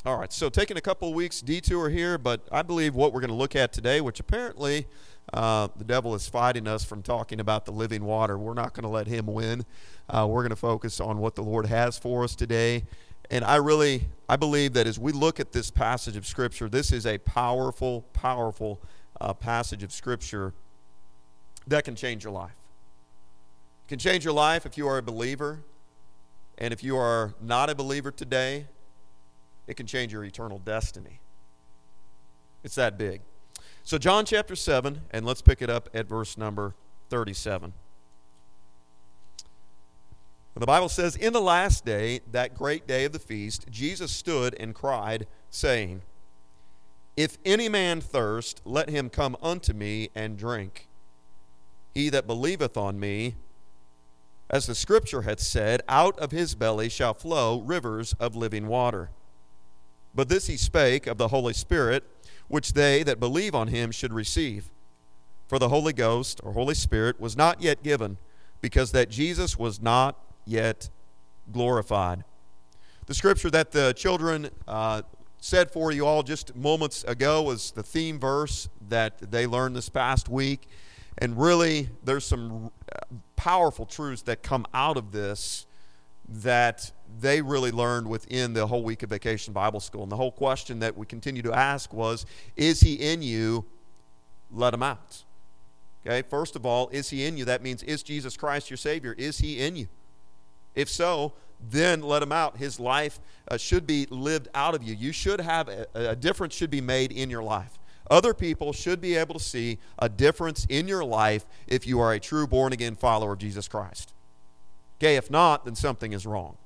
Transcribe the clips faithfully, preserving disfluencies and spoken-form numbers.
All right, so taking a couple of weeks detour here, but I believe what we're going to look at today, which apparently uh, the devil is fighting us from talking about the living water. We're not going to let him win. Uh, we're going to focus on what the Lord has for us today. And I really, I believe that as we look at this passage of Scripture, this is a powerful, powerful uh, passage of Scripture that can change your life. It can change your life if you are a believer. And if you are not a believer today, it can change your eternal destiny. It's that big. So John chapter seven, and let's pick it up at verse number thirty-seven. The Bible says, "In the last day, that great day of the feast, Jesus stood and cried, saying, If any man thirst, let him come unto me and drink. He that believeth on me, as the Scripture hath said, out of his belly shall flow rivers of living water. But this he spake of the Holy Spirit, which they that believe on him should receive. For the Holy Ghost, or Holy Spirit, was not yet given, because that Jesus was not yet glorified." The scripture that the children uh, said for you all just moments ago was the theme verse that they learned this past week. And really, there's some powerful truths that come out of this that they really learned within the whole week of Vacation Bible School. And the whole question that we continue to ask was, is he in you? Let him out. Okay, first of all, is he in you? That means, is Jesus Christ your Savior? Is he in you? If so, then let him out. His life uh, should be lived out of you. You should have, a, a difference should be made in your life. Other people should be able to see a difference in your life if you are a true born-again follower of Jesus Christ. Okay, if not, then something is wrong.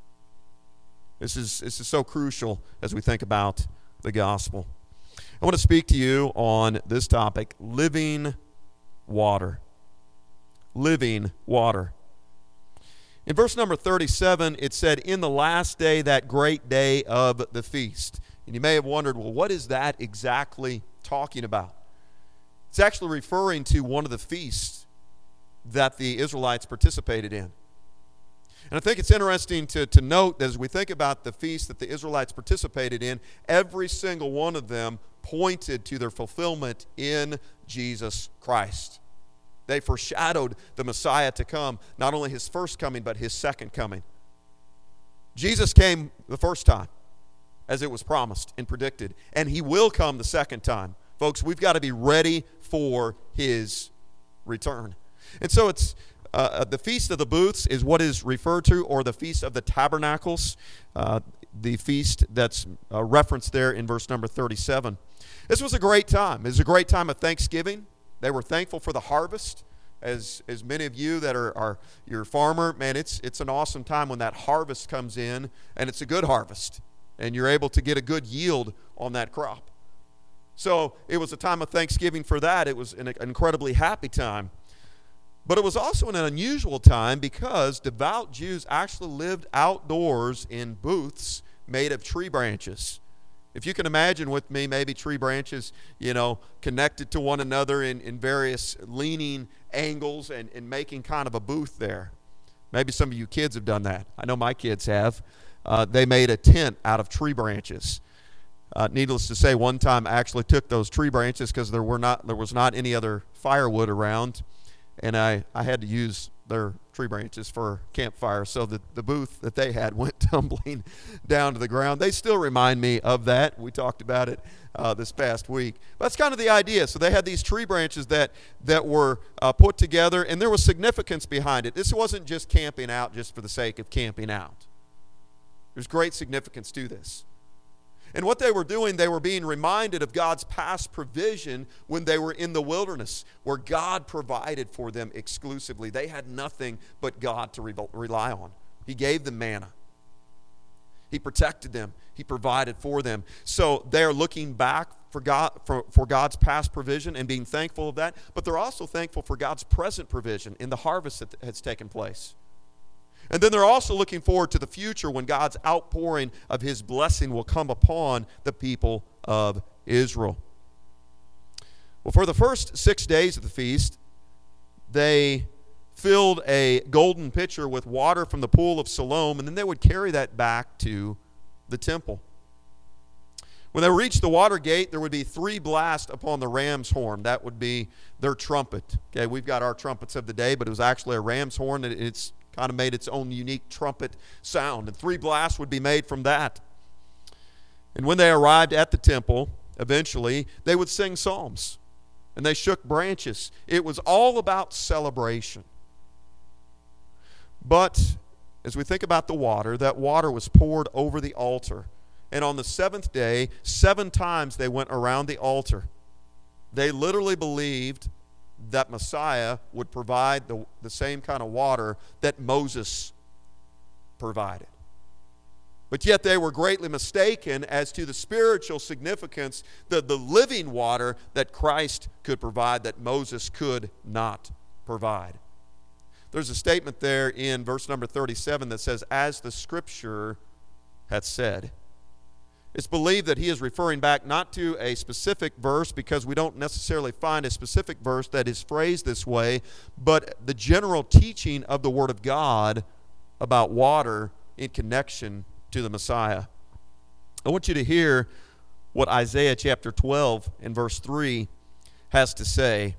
This is, this is so crucial as we think about the gospel. I want to speak to you on this topic, living water. Living water. In verse number thirty-seven, it said, "In the last day, that great day of the feast." And you may have wondered, well, what is that exactly talking about? It's actually referring to one of the feasts that the Israelites participated in. And I think it's interesting to, to note that as we think about the feast that the Israelites participated in, every single one of them pointed to their fulfillment in Jesus Christ. They foreshadowed the Messiah to come, not only his first coming, but his second coming. Jesus came the first time, as it was promised and predicted, and he will come the second time. Folks, we've got to be ready for his return. And so it's uh, the Feast of the Booths is what is referred to, or the Feast of the Tabernacles, uh, the feast that's uh, referenced there in verse number thirty-seven. This was a great time. It was a great time of Thanksgiving. They were thankful for the harvest. As as many of you that are, are your farmer, man, it's it's an awesome time when that harvest comes in, and it's a good harvest, and you're able to get a good yield on that crop. So it was a time of Thanksgiving for that. It was an incredibly happy time. But it was also an unusual time because devout Jews actually lived outdoors in booths made of tree branches. If you can imagine with me, maybe tree branches, you know, connected to one another in, in various leaning angles and, and making kind of a booth there. Maybe some of you kids have done that. I know my kids have. Uh, they made a tent out of tree branches. Uh, needless to say, one time I actually took those tree branches because there were not there was not any other firewood around, and I, I had to use their tree branches for campfire, so that the booth that they had went tumbling down to the ground. They still remind me of that. We talked about it uh, this past week. But that's kind of the idea. So they had these tree branches that that were uh, put together, and there was significance behind it. This wasn't just camping out just for the sake of camping out. There's great significance to this. And what they were doing, they were being reminded of God's past provision when they were in the wilderness, where God provided for them exclusively. They had nothing but God to re- rely on. He gave them manna. He protected them. He provided for them. So they're looking back for God for, for God's past provision and being thankful of that, but they're also thankful for God's present provision in the harvest that has taken place. And then they're also looking forward to the future when God's outpouring of his blessing will come upon the people of Israel. Well, for the first six days of the feast, they filled a golden pitcher with water from the pool of Siloam, and then they would carry that back to the temple. When they reached the water gate, there would be three blasts upon the ram's horn. That would be their trumpet. Okay, we've got our trumpets of the day, but it was actually a ram's horn, and it's kind of made its own unique trumpet sound. And three blasts would be made from that. And when they arrived at the temple, eventually, they would sing psalms, and they shook branches. It was all about celebration. But as we think about the water, that water was poured over the altar. And on the seventh day, seven times they went around the altar. They literally believed that Messiah would provide the, the same kind of water that Moses provided. But yet they were greatly mistaken as to the spiritual significance, the, the living water that Christ could provide that Moses could not provide. There's a statement there in verse number thirty-seven that says, as the Scripture hath said. It's believed that he is referring back not to a specific verse, because we don't necessarily find a specific verse that is phrased this way, but the general teaching of the Word of God about water in connection to the Messiah. I want you to hear what Isaiah chapter twelve and verse three has to say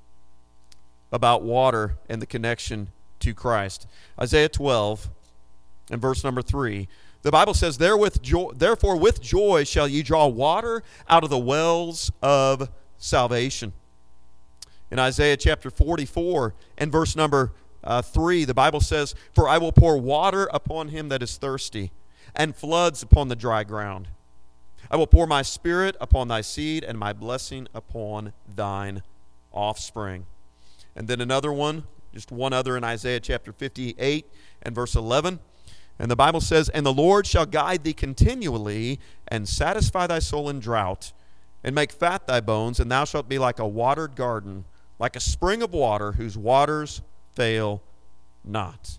about water and the connection to Christ. Isaiah twelve and verse number three. The Bible says, Therewith joy, therefore with joy shall ye draw water out of the wells of salvation. In Isaiah chapter forty-four and verse number uh, three, the Bible says, For I will pour water upon him that is thirsty, and floods upon the dry ground. I will pour my spirit upon thy seed, and my blessing upon thine offspring. And then another one, just one other in Isaiah chapter fifty-eight and verse eleven. And the Bible says, And the Lord shall guide thee continually, and satisfy thy soul in drought, and make fat thy bones, and thou shalt be like a watered garden, like a spring of water, whose waters fail not.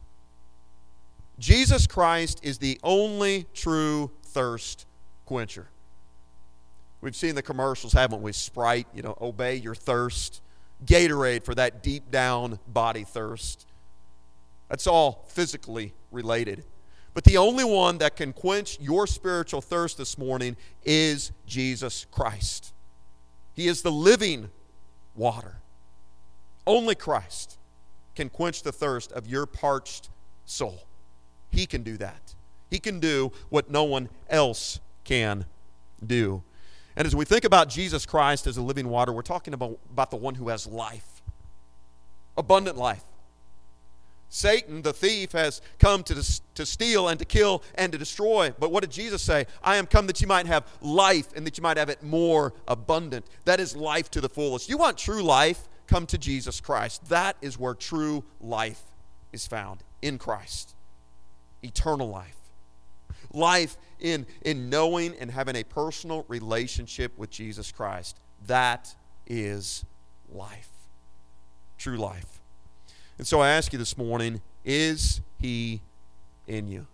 Jesus Christ is the only true thirst quencher. We've seen the commercials, haven't we? Sprite, you know, obey your thirst. Gatorade for that deep down body thirst. That's all physically related. But the only one that can quench your spiritual thirst this morning is Jesus Christ. He is the living water. Only Christ can quench the thirst of your parched soul. He can do that. He can do what no one else can do. And as we think about Jesus Christ as a living water, we're talking about, about the one who has life, abundant life. Satan, the thief, has come to, to steal and to kill and to destroy. But what did Jesus say? I am come that you might have life, and that you might have it more abundant. That is life to the fullest. You want true life? Come to Jesus Christ. That is where true life is found, in Christ. Eternal life. Life in, in knowing and having a personal relationship with Jesus Christ. That is life. True life. And so I ask you this morning, is he in you?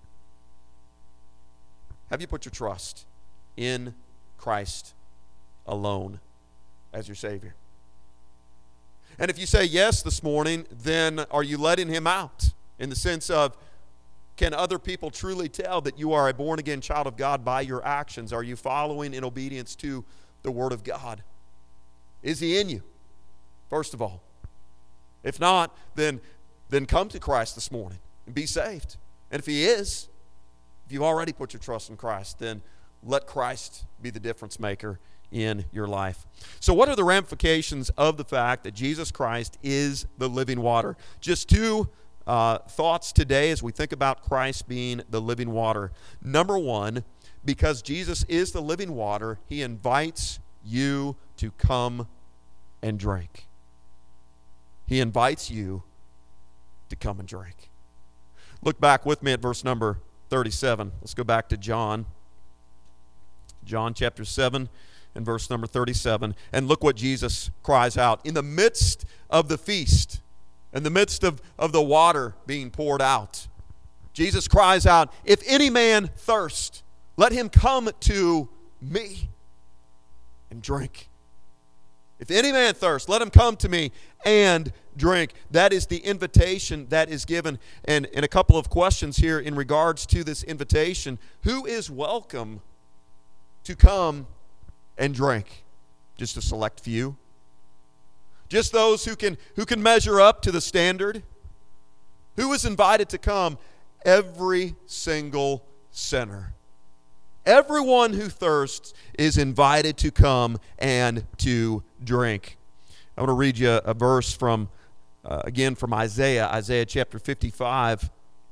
Have you put your trust in Christ alone as your Savior? And if you say yes this morning, then are you letting him out? In the sense of, can other people truly tell that you are a born-again child of God by your actions? Are you following in obedience to the Word of God? Is he in you, first of all? If not, then, then come to Christ this morning and be saved. And if he is, if you've already put your trust in Christ, then let Christ be the difference maker in your life. So what are the ramifications of the fact that Jesus Christ is the living water? Just two uh, thoughts today as we think about Christ being the living water. Number one, because Jesus is the living water, he invites you to come and drink. He invites you to come and drink. Look back with me at verse number thirty-seven. Let's go back to John. John chapter seven and verse number thirty-seven. And look what Jesus cries out. In the midst of the feast, in the midst of, of the water being poured out, Jesus cries out, If any man thirst, let him come to me and drink. If any man thirst, let him come to me and drink. That is the invitation that is given. And, and a couple of questions here in regards to this invitation. Who is welcome to come and drink. Just a select few. Just those who can, who can measure up to the standard. Who is invited to come? Every single sinner. Everyone who thirsts is invited to come and to drink. I want to read you a verse from, uh, again, from Isaiah, Isaiah chapter fifty-five.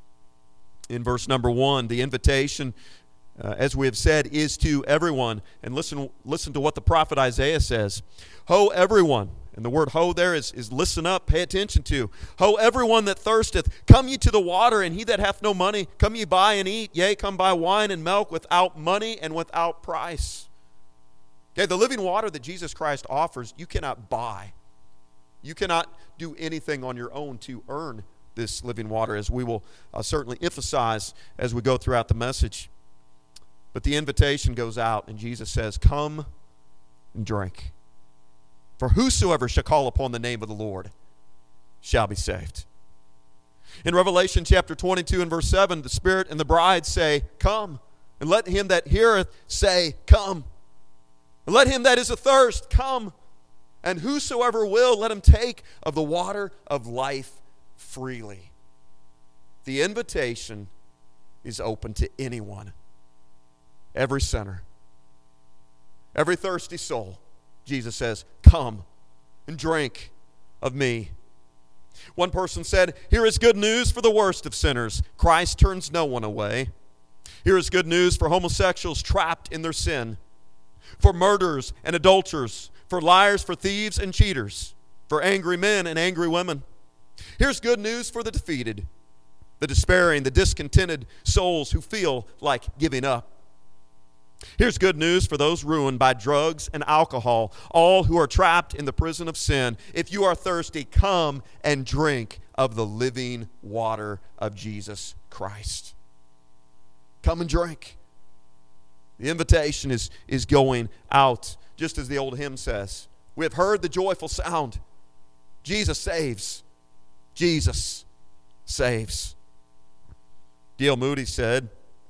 In verse number one, the invitation, uh, as we have said, is to everyone. And listen, listen to what the prophet Isaiah says. Ho, everyone. And the word ho there is, is listen up, pay attention to. Ho, everyone that thirsteth, come ye to the water, and he that hath no money, come ye buy and eat. Yea, come buy wine and milk without money and without price. Okay, the living water that Jesus Christ offers, you cannot buy. You cannot do anything on your own to earn this living water, as we will uh, certainly emphasize as we go throughout the message. But the invitation goes out, and Jesus says, come and drink. For whosoever shall call upon the name of the Lord shall be saved. In Revelation chapter twenty-two and verse seven, the Spirit and the bride say, come. And let him that heareth say, come. And let him that is athirst come. And whosoever will, let him take of the water of life freely. The invitation is open to anyone. Every sinner. Every thirsty soul. Jesus says, come and drink of me. One person said, here is good news for the worst of sinners. Christ turns no one away. Here is good news for homosexuals trapped in their sin, for murderers and adulterers, for liars, for thieves and cheaters, for angry men and angry women. Here's good news for the defeated, the despairing, the discontented souls who feel like giving up. Here's good news for those ruined by drugs and alcohol, all who are trapped in the prison of sin. If you are thirsty, come and drink of the living water of Jesus Christ. Come and drink. The invitation is, is going out, just as the old hymn says. We have heard the joyful sound. Jesus saves. Jesus saves. D L Moody said,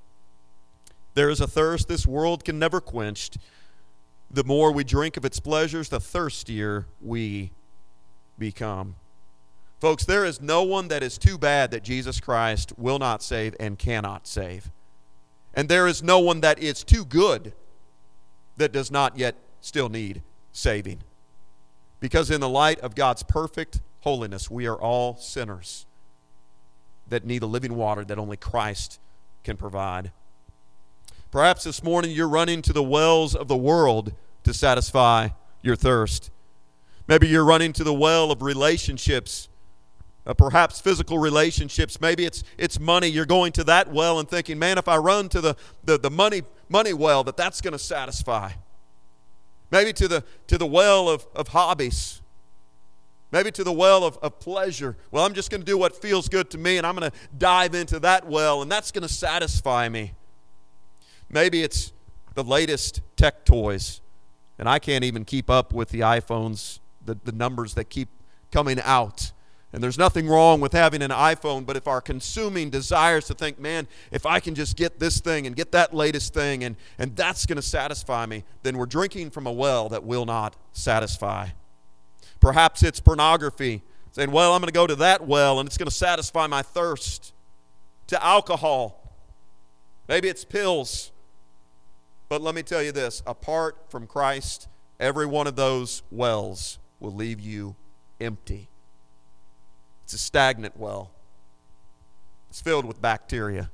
there is a thirst this world can never quench. The more we drink of its pleasures, the thirstier we become. Folks, there is no one that is too bad that Jesus Christ will not save and cannot save. And there is no one that is too good that does not yet still need saving. Because in the light of God's perfect holiness, we are all sinners that need the living water that only Christ can provide. Perhaps this morning you're running to the wells of the world to satisfy your thirst. Maybe you're running to the well of relationships, uh, perhaps physical relationships. Maybe it's it's money. You're going to that well and thinking, man, if I run to the, the, the money money well, that that's going to satisfy. Maybe to the to the well of, of hobbies. Maybe to the well of, of pleasure. Well, I'm just going to do what feels good to me, and I'm going to dive into that well, and that's going to satisfy me. Maybe it's the latest tech toys, and I can't even keep up with the iPhones, the, the numbers that keep coming out. And there's nothing wrong with having an iPhone, but if our consuming desires to think, man, if I can just get this thing and get that latest thing, and, and that's going to satisfy me, then we're drinking from a well that will not satisfy. Perhaps it's pornography, saying, well, I'm going to go to that well, and it's going to satisfy my thirst. To alcohol. Maybe it's pills. But let me tell you this, apart from Christ, every one of those wells will leave you empty. It's a stagnant well. It's filled with bacteria.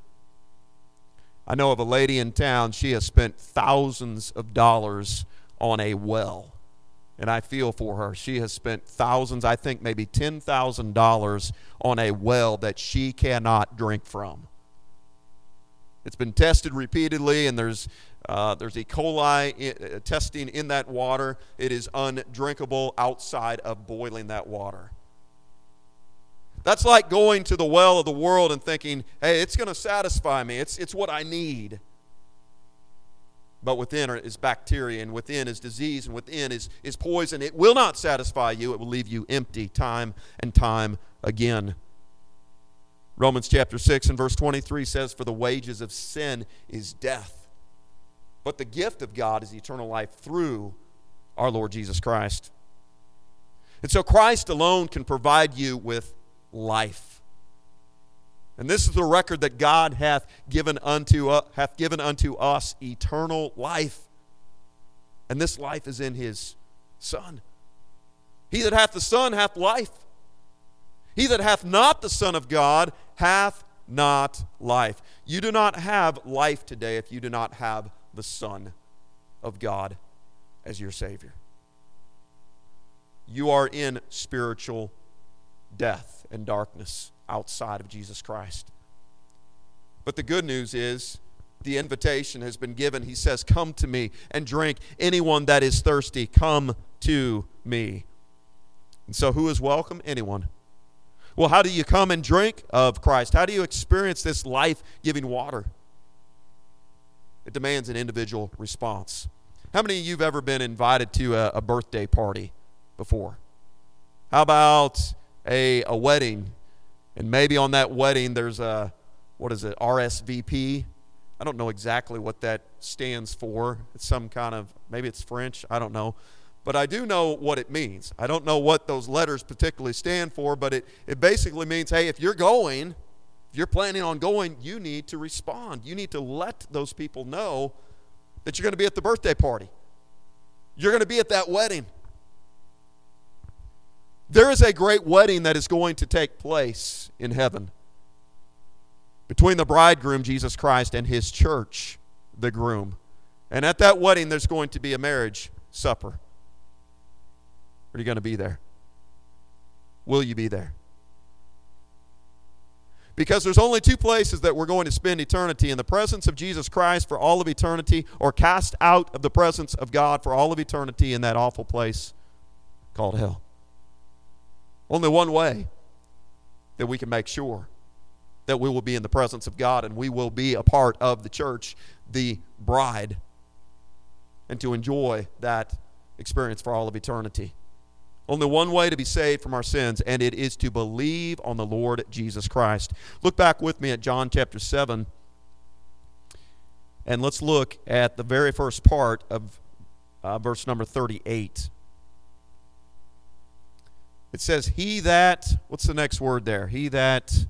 I know of a lady in town, she has spent thousands of dollars on a well. And I feel for her. She has spent thousands, I think maybe ten thousand dollars on a well that she cannot drink from. It's been tested repeatedly, and there's uh, there's E. coli in, uh, testing in that water. It is undrinkable outside of boiling that water. That's like going to the well of the world and thinking, hey, it's going to satisfy me. It's, it's what I need. But within is bacteria, and within is disease, and within is, is poison. It will not satisfy you. It will leave you empty time and time again. Romans chapter six and verse twenty-three says, for the wages of sin is death. But the gift of God is eternal life through our Lord Jesus Christ. And so Christ alone can provide you with life. And this is the record that God hath given unto uh, hath given unto us, eternal life. And this life is in his Son. He that hath the Son hath life. He that hath not the Son of God hath not life. You do not have life today if you do not have the Son of God as your Savior. You are in spiritual death and darkness outside of Jesus Christ. But the good news is the invitation has been given. He says, "Come to me and drink. Anyone that is thirsty, come to me." And so who is welcome? Anyone. Well, how do you come and drink of Christ? How do you experience this life-giving water? It demands an individual response. How many of you have ever been invited to a, a birthday party before? How about a, a wedding? And maybe on that wedding there's a, what is it, R S V P? I don't know exactly what that stands for. It's some kind of, maybe it's French, I don't know. But I do know what it means. I don't know what those letters particularly stand for, but it, it basically means, hey, if you're going, if you're planning on going, you need to respond. You need to let those people know that you're going to be at the birthday party. You're going to be at that wedding. There is a great wedding that is going to take place in heaven between the bridegroom, Jesus Christ, and his church, the groom. And at that wedding, there's going to be a marriage supper. Are you going to be there? Will you be there? Because there's only two places that we're going to spend eternity: in the presence of Jesus Christ for all of eternity, or cast out of the presence of God for all of eternity in that awful place called hell. Only one way that we can make sure that we will be in the presence of God and we will be a part of the church, the bride, and to enjoy that experience for all of eternity. Only one way to be saved from our sins, and it is to believe on the Lord Jesus Christ. Look back with me at John chapter seven, and let's look at the very first part of uh, verse number thirty-eight. It says, he that, what's the next word there? He that,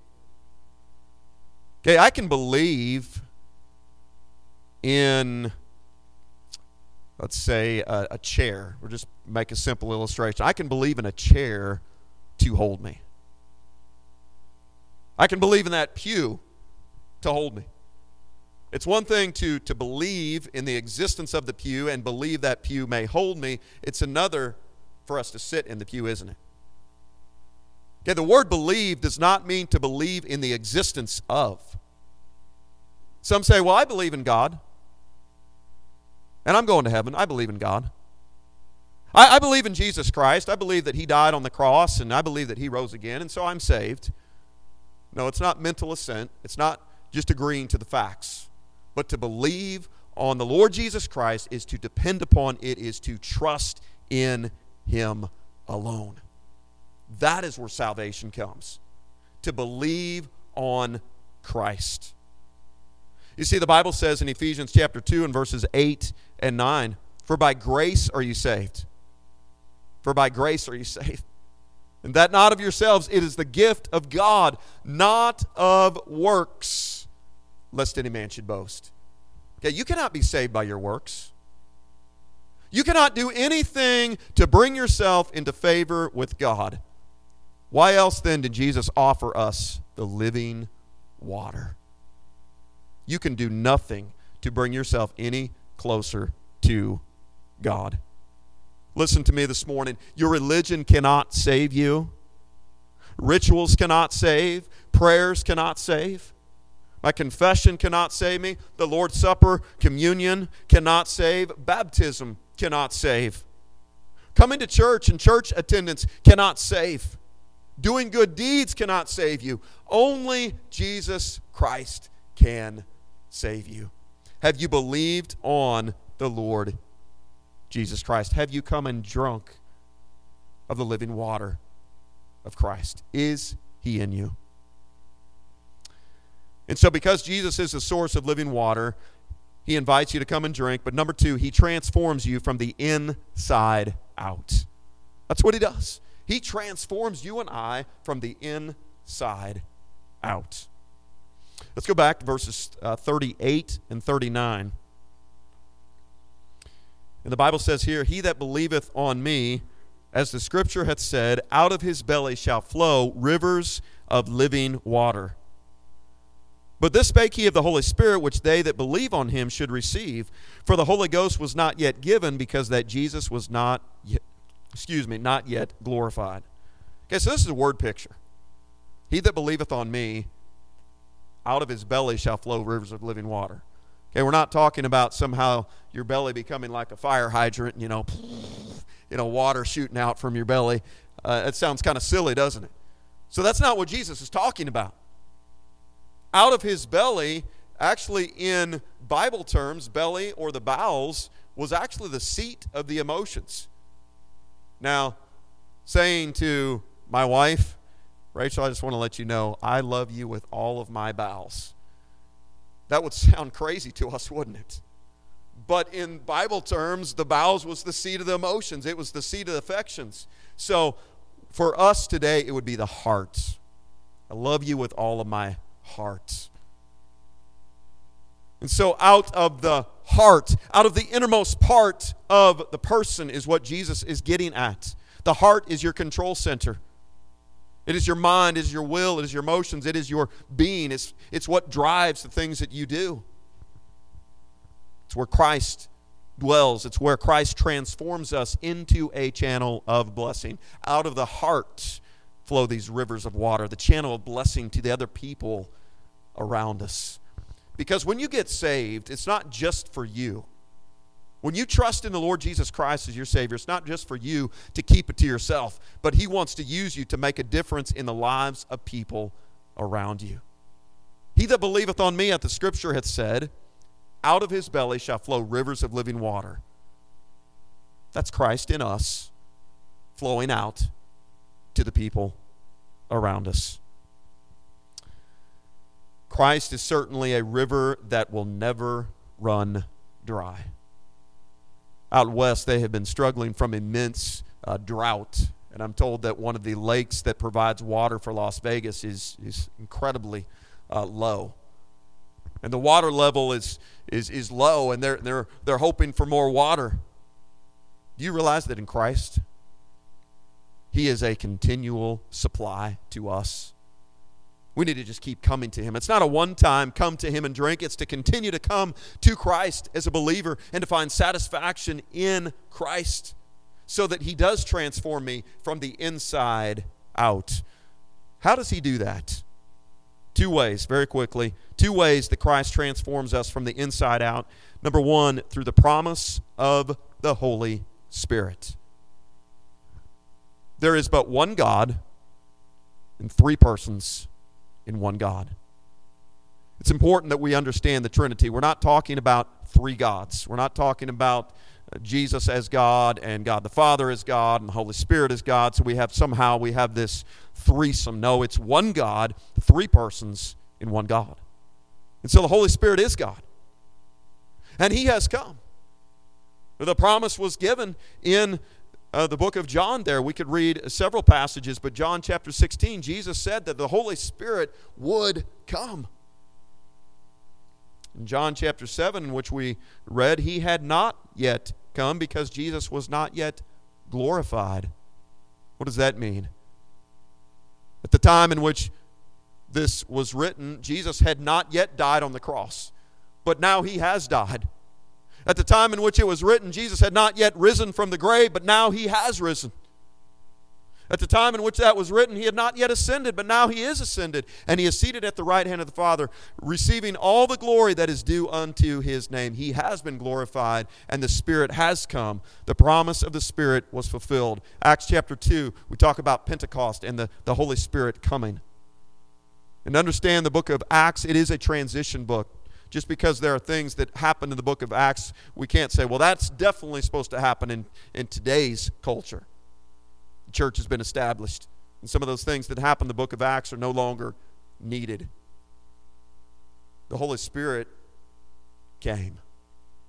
okay, I can believe in, let's say, a, a chair. We'll just make a simple illustration. I can believe in a chair to hold me. I can believe in that pew to hold me. It's one thing to, to believe in the existence of the pew and believe that pew may hold me. It's another for us to sit in the pew, isn't it? Okay, the word believe does not mean to believe in the existence of. Some say, well, I believe in God, and I'm going to heaven. I believe in God. I, I believe in Jesus Christ. I believe that he died on the cross, and I believe that he rose again, and so I'm saved. No, it's not mental assent. It's not just agreeing to the facts. But to believe on the Lord Jesus Christ is to depend upon, it is to trust in him alone. That is where salvation comes. To believe on Christ. You see, the Bible says in Ephesians chapter two and verses eight and nine, for by grace are you saved. For by grace are you saved. And that not of yourselves, it is the gift of God, not of works, lest any man should boast. Okay, you cannot be saved by your works. You cannot do anything to bring yourself into favor with God. Why else then did Jesus offer us the living water? You can do nothing to bring yourself any closer to God. Listen to me this morning. Your religion cannot save you. Rituals cannot save. Prayers cannot save. My confession cannot save me. The Lord's Supper, communion cannot save. Baptism cannot save. Coming to church and church attendance cannot save. Doing good deeds cannot save you. Only Jesus Christ can save you. Have you believed on the Lord Jesus Christ? Have you come and drunk of the living water of Christ? Is he in you? And so because Jesus is the source of living water, He invites you to come and drink. But number two, he transforms you from the inside out. That's what he does. He transforms you and I from the inside out. Let's go back to verses uh, thirty-eight and thirty-nine. And the Bible says here, he that believeth on me, as the scripture hath said, out of his belly shall flow rivers of living water. But this spake he of the Holy Spirit, which they that believe on him should receive. For the Holy Ghost was not yet given, because that Jesus was not yet, excuse me, not yet glorified. Okay, so this is a word picture. He that believeth on me, out of his belly shall flow rivers of living water. Okay, we're not talking about somehow your belly becoming like a fire hydrant, you know, you know, water shooting out from your belly. Uh, it sounds kind of silly, doesn't it? So that's not what Jesus is talking about. Out of his belly, actually in Bible terms, belly or the bowels was actually the seat of the emotions. Now, saying to my wife, Rachel, I just want to let you know, I love you with all of my bowels. That would sound crazy to us, wouldn't it? But in Bible terms, the bowels was the seat of the emotions. It was the seat of the affections. So for us today, it would be the heart. I love you with all of my heart. And so out of the heart, out of the innermost part of the person is what Jesus is getting at. The heart is your control center. It is your mind, it is your will, it is your emotions, it is your being. It's, it's what drives the things that you do. It's where Christ dwells. It's where Christ transforms us into a channel of blessing. Out of the heart flow these rivers of water, the channel of blessing to the other people around us. Because when you get saved, it's not just for you. When you trust in the Lord Jesus Christ as your Savior, it's not just for you to keep it to yourself, but he wants to use you to make a difference in the lives of people around you. He that believeth on me, as the scripture hath said, out of his belly shall flow rivers of living water. That's Christ in us, flowing out to the people around us. Christ is certainly a river that will never run dry. Out west, they have been struggling from immense uh, drought. And I'm told that one of the lakes that provides water for Las Vegas is, is incredibly uh, low. And the water level is, is, is low, and they're, they're, they're hoping for more water. Do you realize that in Christ, he is a continual supply to us? We need to just keep coming to him. It's not a one-time come to him and drink. It's to continue to come to Christ as a believer and to find satisfaction in Christ so that he does transform me from the inside out. How does he do that? Two ways, very quickly. Two ways that Christ transforms us from the inside out. Number one, through the promise of the Holy Spirit. There is but one God and three persons in one God. It's important that we understand the Trinity. We're not talking about three gods. We're not talking about Jesus as God and God the Father as God and the Holy Spirit as God. So we have somehow we have this threesome. No, it's one God, three persons in one God. And so the Holy Spirit is God. And he has come. The promise was given in Uh, the book of John there. We could read several passages, but John chapter sixteen, Jesus said that the Holy Spirit would come. In John chapter seven, which we read, he had not yet come because Jesus was not yet glorified. What does that mean? At the time in which this was written, Jesus had not yet died on the cross, but now he has died. At the time in which it was written, Jesus had not yet risen from the grave, but now he has risen. At the time in which that was written, he had not yet ascended, but now he is ascended, and he is seated at the right hand of the Father, receiving all the glory that is due unto his name. He has been glorified, and the Spirit has come. The promise of the Spirit was fulfilled. Acts chapter two, we talk about Pentecost and the, the Holy Spirit coming. And understand the book of Acts, it is a transition book. Just because there are things that happen in the book of Acts, we can't say, well, that's definitely supposed to happen in, in today's culture. The church has been established, and some of those things that happen in the book of Acts are no longer needed. The Holy Spirit came.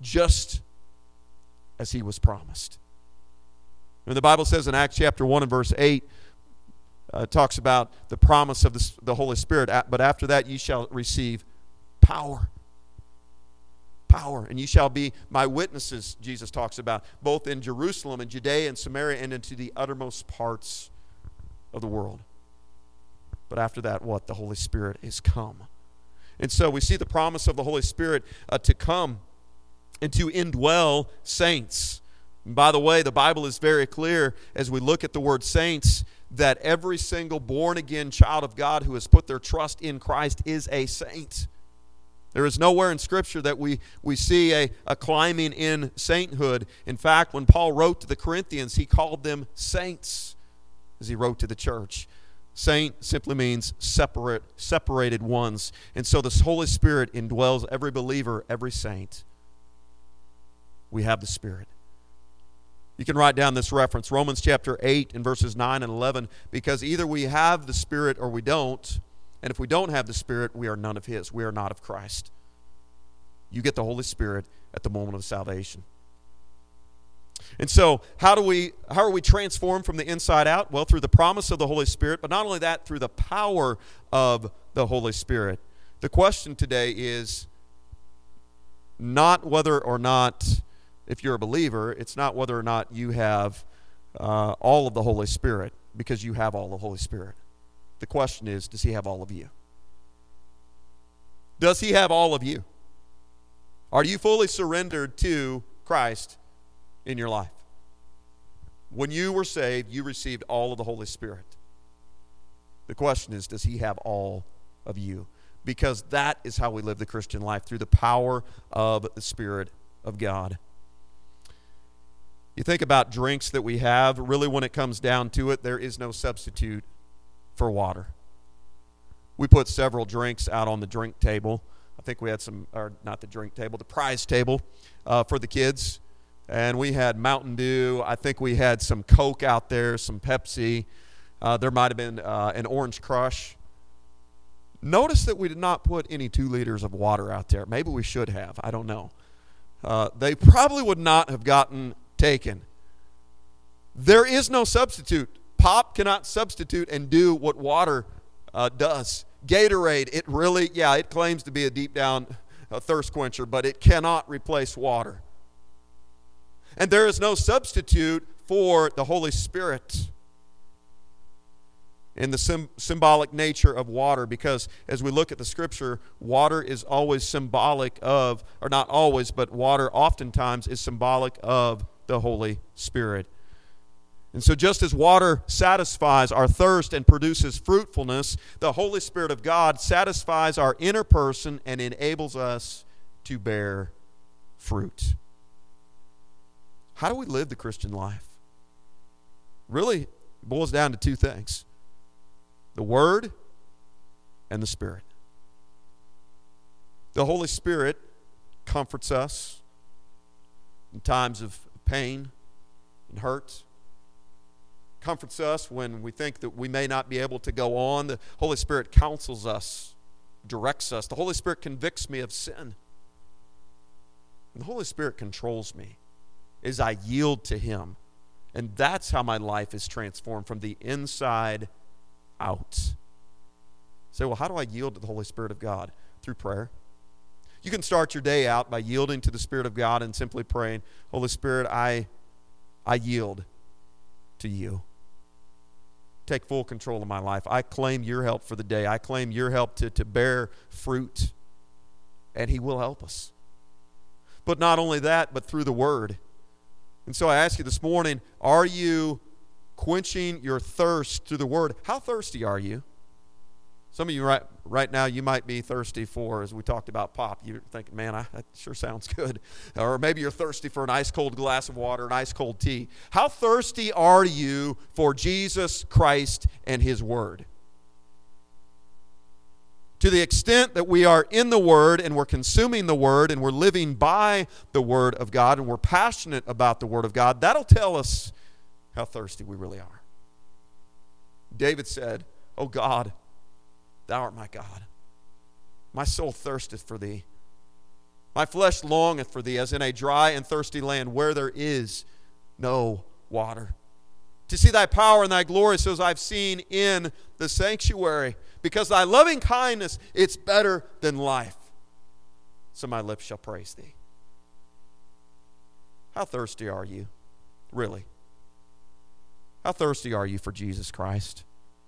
just as he was promised. And the Bible says in Acts chapter one and verse eight, uh, it talks about the promise of the, the Holy Spirit. But after that, ye shall receive power. Power. And ye shall be my witnesses, Jesus talks about, both in Jerusalem and Judea and Samaria and into the uttermost parts of the world. But after that, what? The Holy Spirit is come. And so we see the promise of the Holy Spirit uh, to come and to indwell saints. And by the way, the Bible is very clear as we look at the word saints that every single born-again child of God who has put their trust in Christ is a saint. There is nowhere in Scripture that we, we see a, a climbing in sainthood. In fact, when Paul wrote to the Corinthians, he called them saints as he wrote to the church. Saint simply means separate, separated ones. And so the Holy Spirit indwells every believer, every saint. We have the Spirit. You can write down this reference, Romans chapter eight and verses nine and eleven, because either we have the Spirit or we don't. And if we don't have the Spirit, we are none of His. We are not of Christ. You get the Holy Spirit at the moment of salvation. And so, how do we how are we transformed from the inside out? Well, through the promise of the Holy Spirit, but not only that, through the power of the Holy Spirit. The question today is not whether or not, if you're a believer, it's not whether or not you have uh, all of the Holy Spirit, because you have all the Holy Spirit. The question is, does He have all of you? Does He have all of you? Are you fully surrendered to Christ in your life? When you were saved, you received all of the Holy Spirit. The question is, does He have all of you? Because that is how we live the Christian life, through the power of the Spirit of God. You think about drinks that we have, really when it comes down to it, there is no substitute for water. We put several drinks out on the drink table. I think we had some, or not the drink table, the prize table uh, for the kids. And we had Mountain Dew. I think we had some Coke out there, some Pepsi. Uh, there might have been uh, an Orange Crush. Notice that we did not put any two liters of water out there. Maybe we should have. I don't know. Uh, they probably would not have gotten taken. There is no substitute. Pop cannot substitute and do what water uh, does. Gatorade, it really, yeah, it claims to be a deep down uh, thirst quencher, but it cannot replace water. And there is no substitute for the Holy Spirit in the sim- symbolic nature of water, because as we look at the Scripture, water is always symbolic of, or not always, but water oftentimes is symbolic of the Holy Spirit. And so just as water satisfies our thirst and produces fruitfulness, the Holy Spirit of God satisfies our inner person and enables us to bear fruit. How do we live the Christian life? Really, it boils down to two things: the Word and the Spirit. The Holy Spirit comforts us in times of pain and hurt. Comforts us when we think that we may not be able to go on. The Holy Spirit counsels us, directs us. The Holy Spirit convicts me of sin. And the Holy Spirit controls me as I yield to Him. And that's how my life is transformed from the inside out. So, well, how do I yield to the Holy Spirit of God? Through prayer. You can start your day out by yielding to the Spirit of God and simply praying, Holy Spirit, I, I yield to you. Take full control of my life. I claim your help for the day. I claim your help to, to bear fruit. And He will help us. But not only that, but through the Word. And so I ask you this morning, are you quenching your thirst through the Word? How thirsty are you? Some of you right, right now, you might be thirsty for, as we talked about pop, you're thinking, man, I, that sure sounds good. Or maybe you're thirsty for an ice-cold glass of water, an ice-cold tea. How thirsty are you for Jesus Christ and His Word? To the extent that we are in the Word and we're consuming the Word and we're living by the Word of God and we're passionate about the Word of God, that'll tell us how thirsty we really are. David said, "O God, Thou art my God. My soul thirsteth for Thee. My flesh longeth for thee, as in a dry and thirsty land where there is no water. To see thy power and thy glory, so as I've seen in the sanctuary. Because thy loving kindness, it's better than life. So my lips shall praise thee. How thirsty are you? Really? How thirsty are you for Jesus Christ?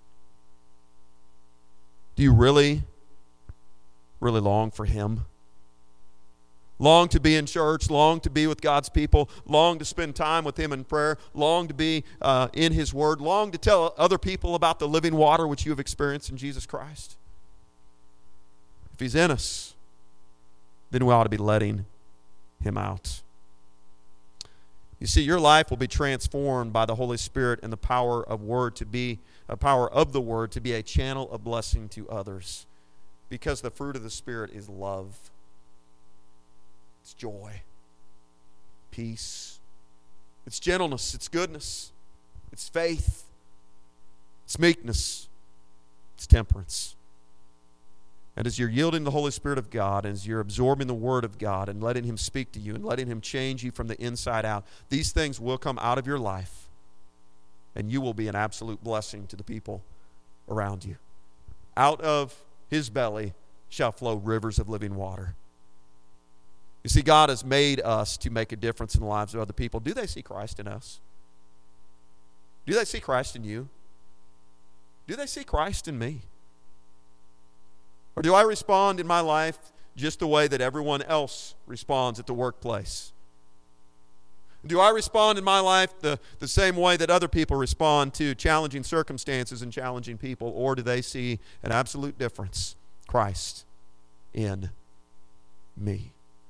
Do you really, really long for Him? Long to be in church, long to be with God's people, long to spend time with Him in prayer, long to be uh, in His Word, long to tell other people about the living water which you have experienced in Jesus Christ? If He's in us, then we ought to be letting Him out. You see, your life will be transformed by the Holy Spirit and the power of Word to be a power of the Word to be a channel of blessing to others, because the fruit of the Spirit is love. It's joy, peace, it's gentleness, it's goodness, it's faith, it's meekness, it's temperance. And as you're yielding to the Holy Spirit of God, and as you're absorbing the Word of God and letting Him speak to you and letting Him change you from the inside out, these things will come out of your life, and you will be an absolute blessing to the people around you. Out of His belly shall flow rivers of living water. You see, God has made us to make a difference in the lives of other people. Do they see Christ in us? Do they see Christ in you? Do they see Christ in me? Or do I respond in my life just the way that everyone else responds at the workplace? Do I respond in my life the, the same way that other people respond to challenging circumstances and challenging people? Or do they see an absolute difference? Christ in me.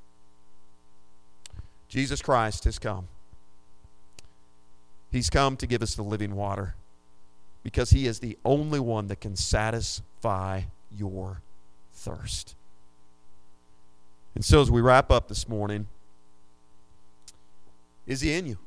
Jesus Christ has come. He's come to give us the living water because He is the only one that can satisfy your thirst. And so as we wrap up this morning, is He in you?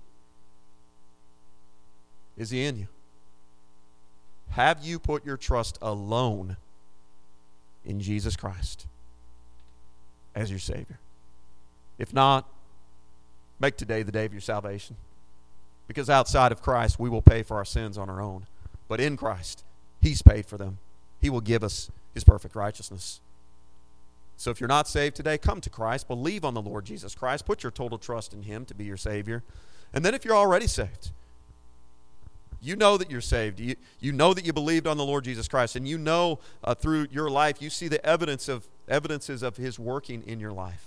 Is He in you? Have you put your trust alone in Jesus Christ as your Savior? If not, make today the day of your salvation. Because outside of Christ, we will pay for our sins on our own. But in Christ, He's paid for them. He will give us His perfect righteousness. So if you're not saved today, come to Christ. Believe on the Lord Jesus Christ. Put your total trust in Him to be your Savior. And then if you're already saved, you know that you're saved. You, you know that you believed on the Lord Jesus Christ. And you know uh, through your life, you see the evidence of evidences of His working in your life.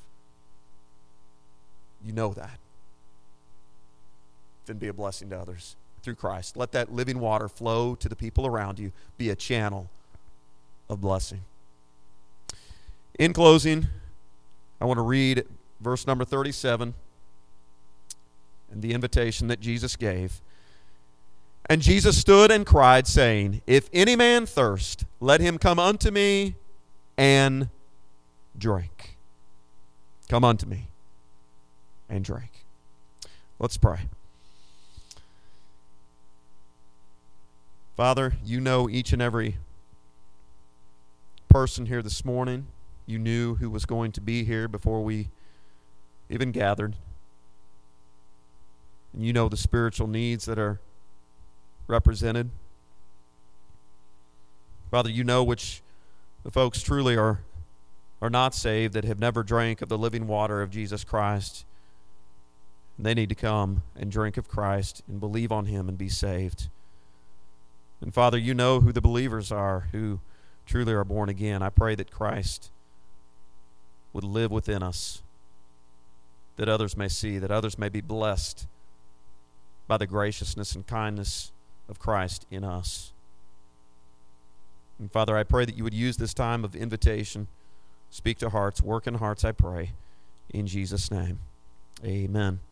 You know that. Then be a blessing to others through Christ. Let that living water flow to the people around you. Be a channel of blessing. In closing, I want to read verse number thirty-seven and the invitation that Jesus gave. And Jesus stood and cried, saying, If any man thirst, let him come unto me and drink. Come unto me and drink. Let's pray. Father, you know each and every person here this morning. You knew who was going to be here before we even gathered. And you know the spiritual needs that are represented. Father, you know which the folks truly are, are not saved, that have never drank of the living water of Jesus Christ. And they need to come and drink of Christ and believe on Him and be saved. And Father, you know who the believers are who truly are born again. I pray that Christ would live within us, that others may see, that others may be blessed by the graciousness and kindness of Christ in us. And Father, I pray that you would use this time of invitation, speak to hearts, work in hearts, I pray, in Jesus' name. Amen.